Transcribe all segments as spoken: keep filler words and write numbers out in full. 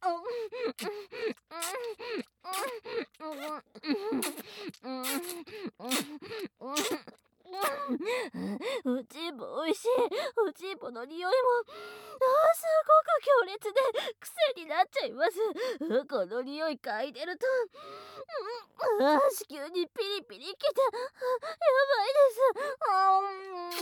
おちんぽおいしい。おちんぽの匂いもあすごく強烈で癖になっちゃいます。この匂い嗅いでるとあ子宮にピリピリきてやばいです。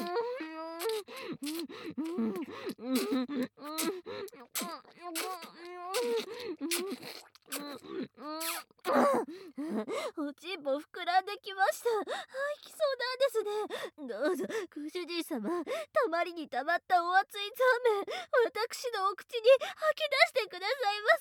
おちんぽ膨らんできました。あ、いきそうなんですね。どうぞご主人様、たまりにたまったお熱いザーメン、私のお口に吐き出してくださいま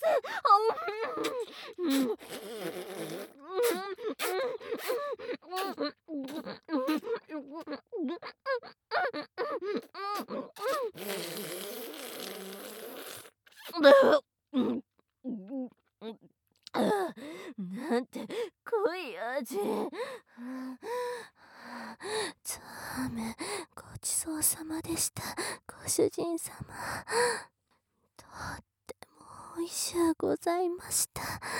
せ。なんて濃い味。ザーメンごちそうさまでした、ご主人様。とってもおいしゅうございました。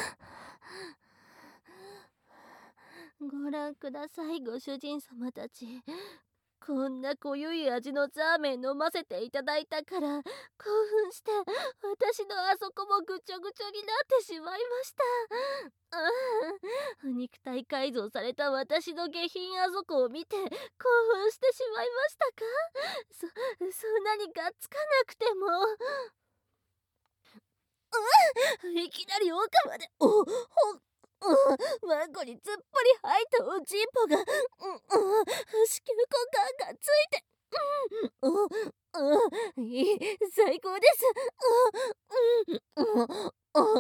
ご覧ください、ご主人様たち。こんな濃ゆい味のザーメン飲ませていただいたから興奮して私のあそこもぐちょぐちょになってしまいました。肉体改造された私の下品あそこを見て興奮してしまいましたか？そ、そんなにがっつかなくても。いきなり奥までおほマンコにつっぽり入ったおちんぽが、うんうん、子宮股間がついて、うんうんうん、いい最高です。うんうんうんうん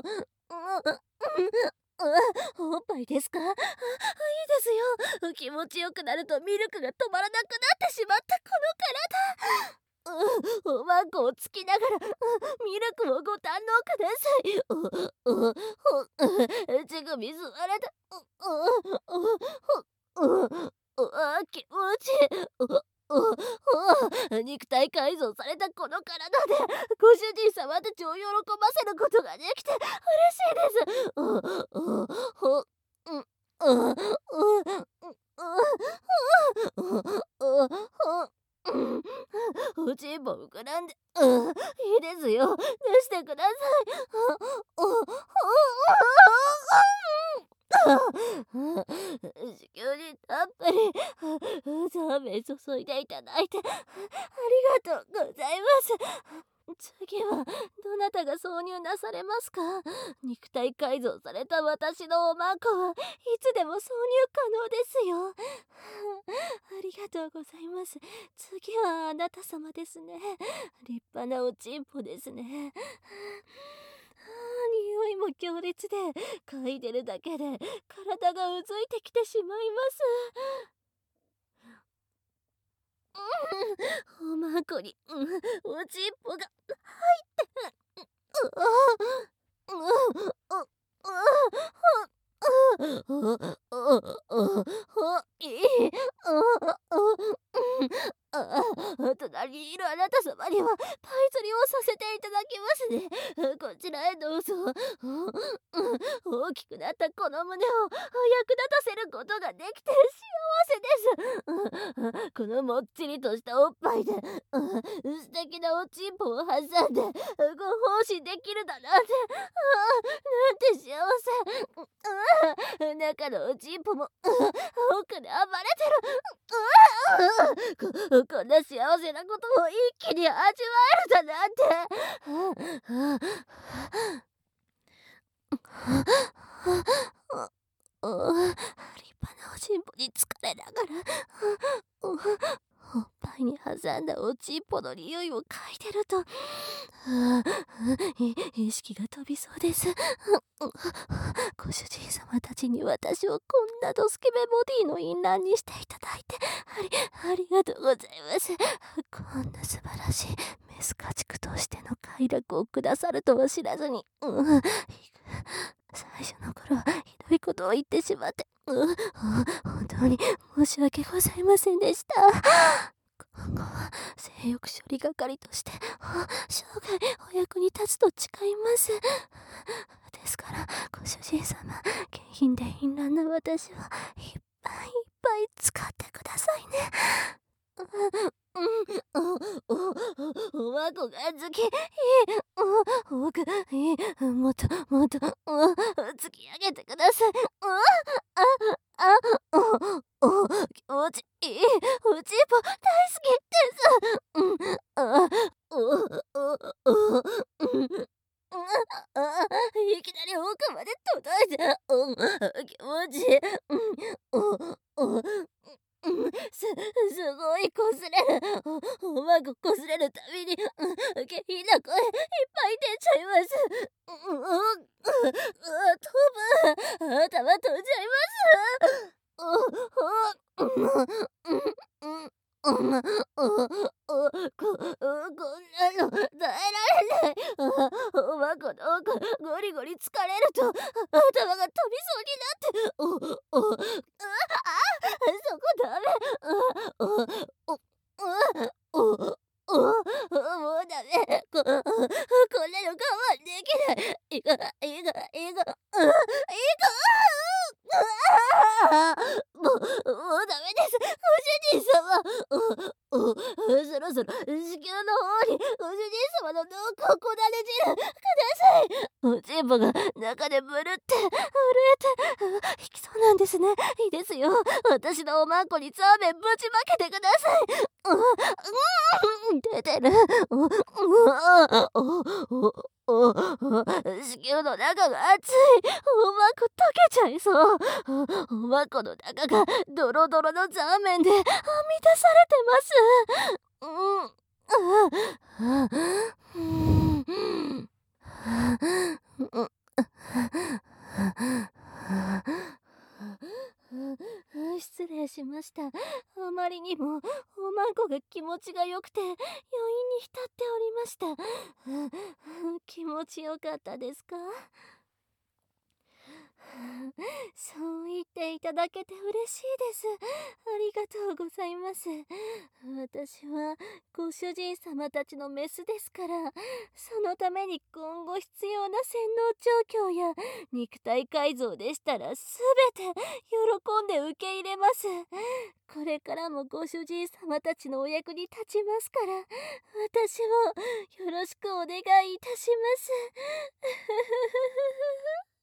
おっぱいですか？あ、いいですよ。気持ちよくなるとミルクが止まらなくなってしまったこの体。うん、おまんこをつきながら、うん、ミルクをご堪能ください。う、う、ほ、う、乳首吸われた。う、う、う、う、う、あ、気持ちいい。う、う、う、肉体改造されたこの体でご主人様たちを喜ばせることができて嬉しいです。う、う、ほ、う、う、う、う、う、う、う、おちんぽ膨らんで、うん、いいですよ。出してください。子宮にたっぷりザーメン注いでいただいてありがとうございます。次はどなたが挿入なされますか？肉体改造された私のおまんこはいつでも挿入可能ですよ。ありがとうございます。次はあなた様ですね。立派なおちんぽですね。匂いも強烈で嗅いでるだけで体がうずいてきてしまいます。うん、おまんこに、うん、おちんぽが入ってうあうううう隣にいるあなた様にはパイ釣りをさせていただきますね。こちらへどうぞ。大きくなったこの胸を役立たせることができて幸せです。このもっちりとしたおっぱいで素敵なおちんぽを挟んでご奉仕できるだなんて、なんて幸せ。中のおちんぽも奥で暴れてる。ここんな幸せなことを一気に味わえるだなんて。立派なおちんぽに疲れながらおっぱいに挟んだおちんぽの匂いを嗅いでると意識が飛びそうです。ご主人様たちに私をこんなドスケベボディの淫乱にしていただいてあり、ありがとうございます。こんな素晴らしいメス家畜としての快楽をくださるとは知らずに、うん、最初の頃はひどいことを言ってしまって、うん、本当に申し訳ございませんでした。今後は性欲処理係として生涯お役に立つと誓います。 多く、いい、もっともっと、うん、突き上げてください。うん、あ、あ、お、お、気持ちいい。フジーポ大好きです。うん、あ、お、お、お、うん、あ、いきなり奥まで届いて、うん、気持ちいい。うん、お、お、うん、す、すごい擦れる。お、おまご擦れるたびに、うん、下品な声いっぱい出ちゃいます。うん、うん、うん、飛ぶ。頭飛んじゃいます。う、う、うん、うん、うん。うん、お、お、こ、こんなの耐えられない。あ、おまこの奥、ゴリゴリ疲れると、あ、頭が飛びそうになって、お、お、あ、あ、そこダメ。あ、お、お、お、お、お、もうダメ。こ、こんなの我慢できない。いが、いが、いが、あ、いが、ああ、もう、もうダメです。ご主人様。お、お、そろそろ子宮の方にご主人様の濃厚こなれ汁ください。おちんぽが中でブルって震えて、あ、引きそうなんですね。いいですよ。私のおまんこにザーメンぶちまけてください。う、うん、出てる。お、うわ、お、お、お、お、子宮の中が熱い。おまんこ溶けちゃいそう。おまんこの中がドロドロのザーメンで満たされてます。うん、あ、あ、うん、うん、失礼しました。あまりにもおまんこが気持ちが良くて余韻に浸っておりました。気持ちよかったですか？そう言っていただけて嬉しいです。ありがとうございます。私はご主人様たちのメスですから、そのために今後必要な洗脳調教や肉体改造でしたらすべて喜んで受け入れます。これからもご主人様たちのお役に立ちますから、私もよろしくお願いいたします。